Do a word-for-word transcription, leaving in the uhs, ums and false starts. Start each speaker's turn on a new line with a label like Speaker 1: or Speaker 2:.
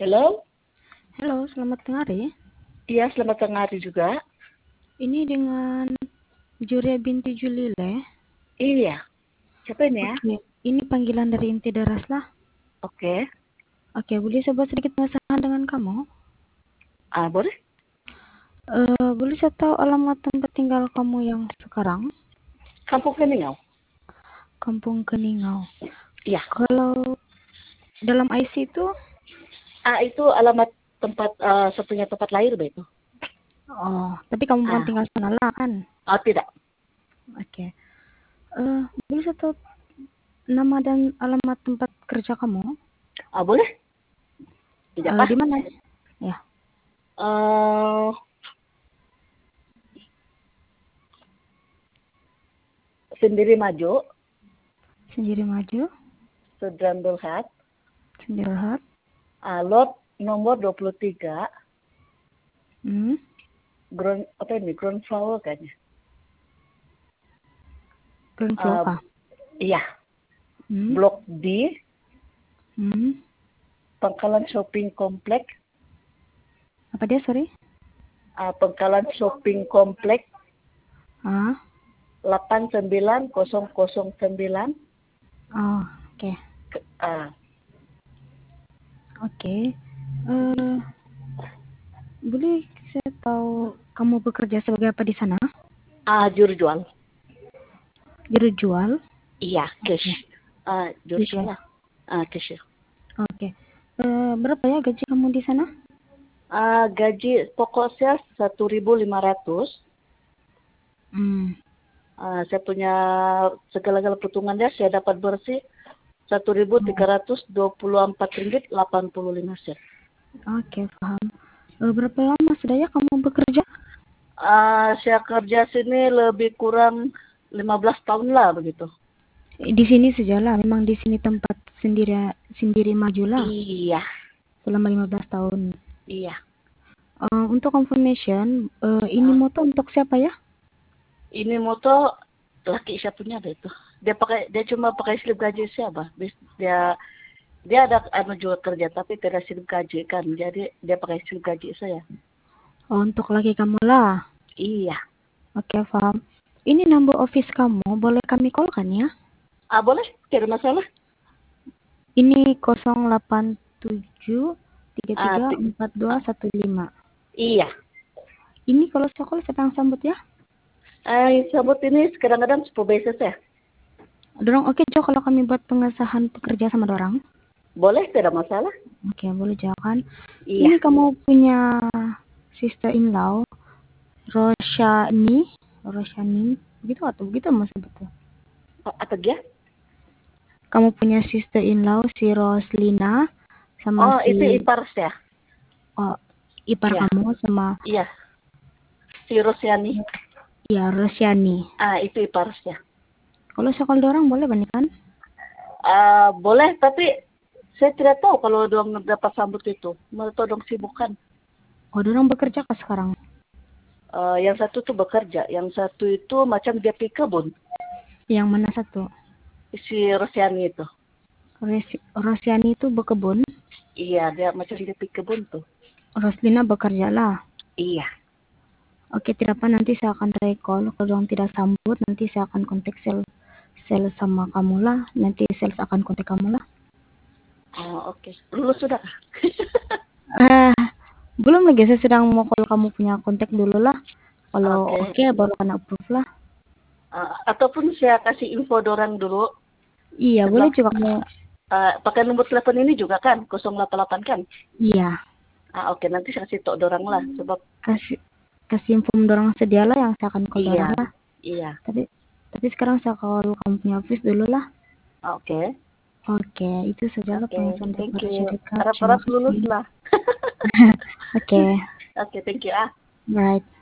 Speaker 1: Halo?
Speaker 2: Halo, selamat tengah hari.
Speaker 1: Iya, selamat tengah hari juga.
Speaker 2: Ini dengan Juria binti Julile.
Speaker 1: Iya, siapa ini ya?
Speaker 2: Oke, ini panggilan dari inti Daras lah.
Speaker 1: Oke.
Speaker 2: Oke, boleh saya buat sedikit pengesahan dengan kamu?
Speaker 1: Ah, boleh?
Speaker 2: Eh, boleh saya tahu alamat tempat tinggal kamu yang sekarang?
Speaker 1: Kampung Keningau.
Speaker 2: Kampung Keningau.
Speaker 1: Iya.
Speaker 2: Kalau dalam I C itu,
Speaker 1: Ah, itu alamat tempat uh, satunya tempat lahir, Mbak, itu.
Speaker 2: oh, tapi kamu bukan
Speaker 1: Ah,
Speaker 2: tinggal sana lah kan?
Speaker 1: ah tidak.
Speaker 2: Oke. Eh, boleh saya tahu nama dan alamat tempat kerja kamu?
Speaker 1: Ah, boleh? Tidak,
Speaker 2: Eh,
Speaker 1: Pak.
Speaker 2: di mana? Ya,
Speaker 1: Eh, sendiri maju,
Speaker 2: sendiri maju,
Speaker 1: sedang berhat.
Speaker 2: sendiri hat.
Speaker 1: Ah, lot nomor dua puluh tiga.
Speaker 2: Hmm,
Speaker 1: Ground, apa ini? Ground floor kayaknya.
Speaker 2: ground floor
Speaker 1: Ah,
Speaker 2: kah?
Speaker 1: iya.
Speaker 2: Hmm,
Speaker 1: Blok D,
Speaker 2: hmm.
Speaker 1: Pangkalan Shopping Komplek.
Speaker 2: Apa dia, sorry?
Speaker 1: Ah, Pangkalan Shopping Komplek
Speaker 2: Ah,
Speaker 1: delapan sembilan nol nol sembilan.
Speaker 2: oh, oke.
Speaker 1: Ke- Ah,
Speaker 2: Oke. Eh, boleh saya tahu kamu bekerja sebagai apa di sana?
Speaker 1: ah, juru jual.
Speaker 2: Juru jual?
Speaker 1: Iya, cash.
Speaker 2: Oke.
Speaker 1: Ah, juru jual
Speaker 2: Oke.
Speaker 1: lah. Ah, cash.
Speaker 2: Oke. Eh, berapa ya gaji kamu di sana?
Speaker 1: Ah, gaji pokoknya satu ribu lima ratus.
Speaker 2: Hmm.
Speaker 1: Ah, saya punya segala-gala perhitungannya saya dapat bersih satu ribu tiga ratus dua puluh empat ringgit delapan puluh lima sen.
Speaker 2: Oke, paham. Eh, berapa lama sudah ya kamu bekerja?
Speaker 1: Ah, saya kerja sini lebih kurang lima belas tahun lah begitu.
Speaker 2: Di sini sajalah, memang di sini tempat sendiri sendiri majulah
Speaker 1: Iya,
Speaker 2: selama lima belas tahun.
Speaker 1: iya.
Speaker 2: Eh, untuk confirmation, eh, ini
Speaker 1: Ah,
Speaker 2: moto untuk siapa ya?
Speaker 1: ini moto laki saya punya deh itu. Dia pakai dia cuma pakai slip gaji siapa? Dia dia ada anu juga kerja tapi tidak slip gaji kan. Jadi dia pakai slip gaji saya.
Speaker 2: Oh, untuk laki kamu lah.
Speaker 1: Iya.
Speaker 2: Oke, paham. Ini number office kamu, boleh kami call kan ya?
Speaker 1: Ah, boleh? Tidak masalah.
Speaker 2: Ini nol delapan tujuh tiga
Speaker 1: Ah,
Speaker 2: tiga
Speaker 1: ti-
Speaker 2: empat dua
Speaker 1: ah,
Speaker 2: satu lima.
Speaker 1: iya.
Speaker 2: Ini kalau saya call sedang sambut ya?
Speaker 1: Ah, sabut ini kadang-kadang sepuluh basis ya.
Speaker 2: Dorong, oke Jo, kalau kami buat pengesahan pekerja sama dorang.
Speaker 1: Boleh, tidak masalah.
Speaker 2: Oke, boleh Jo kan?
Speaker 1: Iya.
Speaker 2: Ini kamu punya sister in law, Roshani, Roshani, begitu atau begitu mas betul?
Speaker 1: A- Apa dia?
Speaker 2: Kamu punya sister in law si Roslina sama
Speaker 1: Oh, itu
Speaker 2: si
Speaker 1: ipar saya.
Speaker 2: oh, ipar
Speaker 1: Iya,
Speaker 2: kamu sama
Speaker 1: iya. Si Rosiani.
Speaker 2: ya Rosyani.
Speaker 1: Ah, itu ipar saya.
Speaker 2: Kalau sekolah dorang boleh banyak kan?
Speaker 1: Ah, boleh, tapi saya tidak tahu kalau dong dapat sambut itu. Mereka dong sibuk kan.
Speaker 2: Oh, dorang bekerja kah sekarang?
Speaker 1: Ah, yang satu tuh bekerja, yang satu itu macam dia pergi kebun.
Speaker 2: Yang mana satu?
Speaker 1: Si Rosiani itu.
Speaker 2: Res- Rosyani itu berkebun.
Speaker 1: Iya, dia macam dia pergi kebun tuh.
Speaker 2: Roslina bekerja lah.
Speaker 1: Iya.
Speaker 2: Oke, tidak apa, nanti saya akan try call. Kalau dorang tidak sambut, nanti saya akan kontak sel sel sama kamu lah. Nanti sales akan kontak kamu lah.
Speaker 1: Oh, oke. Lulus sudah kah?
Speaker 2: Ah, belum lagi. Saya sedang mau call kamu punya kontak dulu lah. Kalau
Speaker 1: Oke.
Speaker 2: oke, baru akan approve lah.
Speaker 1: Ah, ataupun saya kasih info dorang dulu.
Speaker 2: Iya, boleh
Speaker 1: Sebelah,
Speaker 2: juga kamu.
Speaker 1: ah, pakai nomor telepon ini juga kan? nol delapan delapan kan?
Speaker 2: Iya,
Speaker 1: Ah, oke. Nanti saya kasih tok dorang lah. Sebab,
Speaker 2: kasih kasih info dorang sedia lah yang saya akan call
Speaker 1: iya.
Speaker 2: dorang lah.
Speaker 1: Iya.
Speaker 2: Tapi tapi sekarang saya call kamu punya office dulu lah.
Speaker 1: Oke.
Speaker 2: Oke, itu sajalah
Speaker 1: Oke.
Speaker 2: pengesahan
Speaker 1: Thank
Speaker 2: daripada
Speaker 1: you.
Speaker 2: syarikat. Terima
Speaker 1: Harap-harap lulus
Speaker 2: kasih.
Speaker 1: lah.
Speaker 2: Oke,
Speaker 1: Oke, thank you ah.
Speaker 2: right.